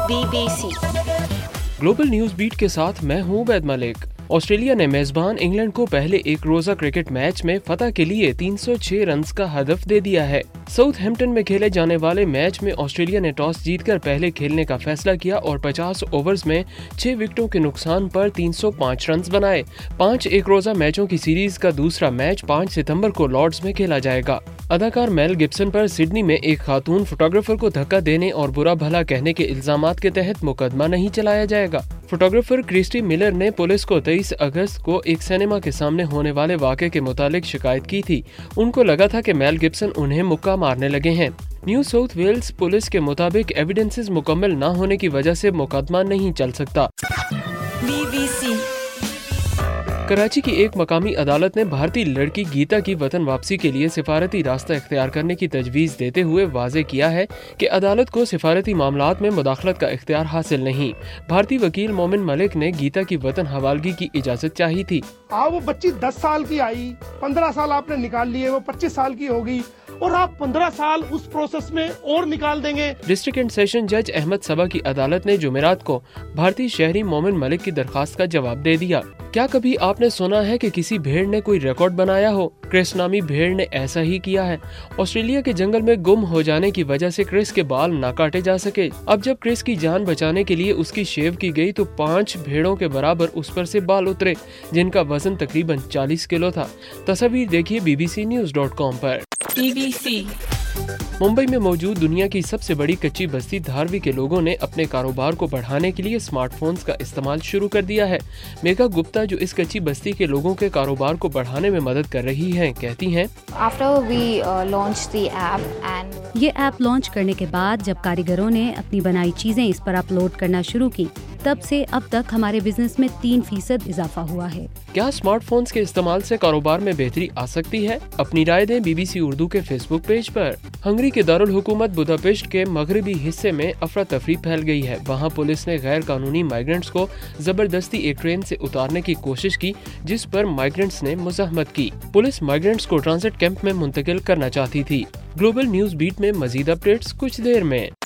BBC global news beat के साथ मैं हूं उबैद मलिक। ऑस्ट्रेलिया ने मेजबान इंग्लैंड को पहले एक रोजा क्रिकेट मैच में फतह के लिए 306 रन्स का हदफ दे दिया है। साउथहैम्पटन में खेले जाने वाले मैच में ऑस्ट्रेलिया ने टॉस जीतकर पहले खेलने का फैसला किया और 50 ओवर्स में 6 विकेटों के नुकसान पर 305 रन्स बनाए। 5 एक रोजा मैचों की सीरीज का दूसरा मैच 5 सितंबर को लॉर्ड्स में खेला जाएगा। अदाकार मेल गिब्सन पर सिडनी में एक खातून फोटोग्राफर को धक्का देने और बुरा भला कहने के इल्जामात के तहत मुकदमा नहीं चलाया जाएगा। फोटोग्राफर क्रिस्टी मिलर ने पुलिस को 23 अगस्त को एक सिनेमा के सामने होने वाले वाक़े के मुतालिक शिकायत की थी। उनको लगा था कि मेल गिब्सन उन्हें मुक्का मारने लगे हैं। न्यू साउथ वेल्स पुलिस के मुताबिक एविडेंसेस मुकम्मल न होने की वजह से मुकदमा नहीं चल सकता। BBC कराची की एक मकामी अदालत ने भारतीय लड़की गीता की वतन वापसी के लिए सिफारती रास्ता इख्तियार करने की तजवीज़ देते हुए वाज़ेह किया है कि अदालत को सिफारती मामलात में मुदाखलत का इख्तियार हासिल नहीं। भारतीय वकील मोमिन मलिक ने गीता की वतन हवालगी की इजाज़त चाही थी। वो बच्ची 10 साल की आई, 15 साल आपने निकाल लिए, वो 25 साल की होगी और आप 15 साल उस प्रोसेस में और निकाल देंगे। डिस्ट्रिक्ट एंड सेशन जज अहमद सबा की अदालत ने जुमेरात को भारतीय शहरी मोमिन मलिक की दरखास्त का जवाब दे दिया। क्या कभी आपने सुना है कि किसी भेड़ ने कोई रिकॉर्ड बनाया हो? क्रिस नामी भेड़ ने ऐसा ही किया है। ऑस्ट्रेलिया के जंगल में गुम हो जाने की वजह से क्रिस के बाल ना काटे जा सके। अब जब क्रिस की जान बचाने के लिए उसकी शेव की गई तो 5 भेड़ों के बराबर उस पर से बाल उतरे, जिनका वजन तकरीबन 40 किलो था। तस्वीर देखिए bbcnews.com पर। BBC मुंबई में मौजूद दुनिया की सबसे बड़ी कच्ची बस्ती धारवी के लोगों ने अपने कारोबार को बढ़ाने के लिए स्मार्टफोन्स का इस्तेमाल शुरू कर दिया है। मेघा गुप्ता, जो इस कच्ची बस्ती के लोगों के कारोबार को बढ़ाने में मदद कर रही हैं, कहती हैं, ये ऐप लॉन्च करने के बाद जब कारीगरों ने अपनी बनाई चीजें इस पर अपलोड करना शुरू की, तब से अब तक हमारे बिजनेस में 3% इजाफा हुआ है। क्या स्मार्टफोन्स के इस्तेमाल से कारोबार में बेहतरी आ सकती है? अपनी राय दें BBC उर्दू के फेसबुक पेज पर। हंगरी के दारुल हुकूमत बुदापेस्ट के मगरबी हिस्से में अफरा तफरी फैल गई है। वहाँ पुलिस ने गैर कानूनी माइग्रेंट्स को जबरदस्ती एक ट्रेन से उतारने की कोशिश की, जिस पर माइग्रेंट्स ने मुज़ाहमत की। पुलिस माइग्रेंट्स को ट्रांजिट कैंप में मुंतकिल करना चाहती थी। ग्लोबल न्यूज बीट में मजीद अपडेट्स कुछ देर में।